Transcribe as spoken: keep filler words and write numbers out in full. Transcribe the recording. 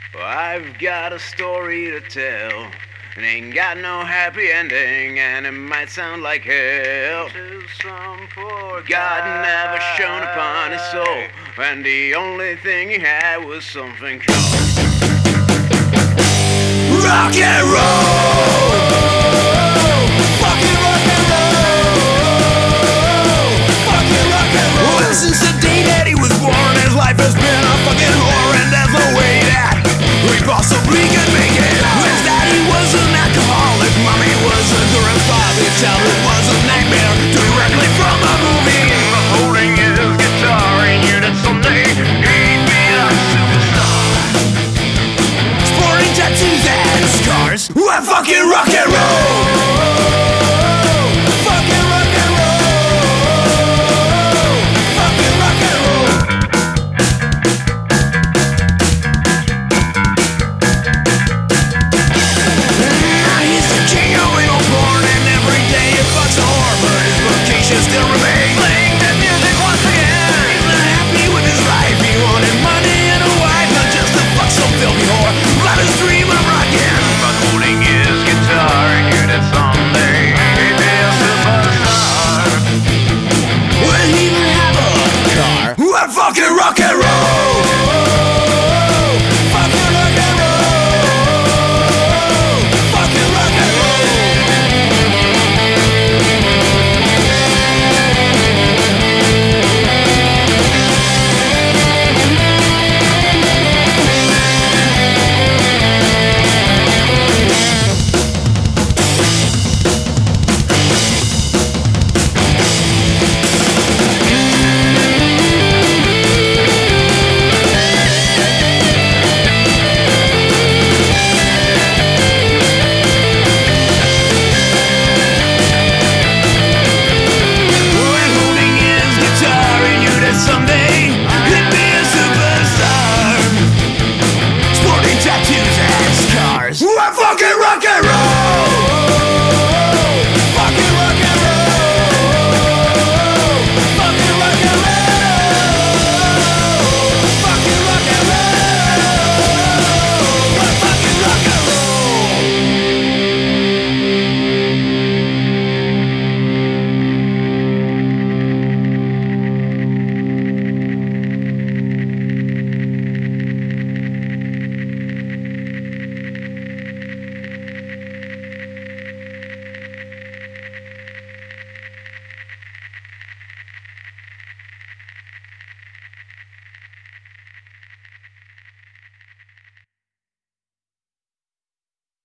I've got a story to tell. It ain't got no happy ending, and it might sound like hell to some poor God never shone upon his soul, and the only thing he had was something called rock and roll. Fucking rock and roll. Fucking rock and roll. Well, since the day that he was born, his life has been a fucking horror, and there's no way that we possibly could make it out. His daddy was an alcoholic, mommy was a grandfather. Childhood was a nightmare directly from a movie. But holding his guitar, he knew that someday he'd be a superstar. Sporting tattoos and scars, we're fucking rock and roll.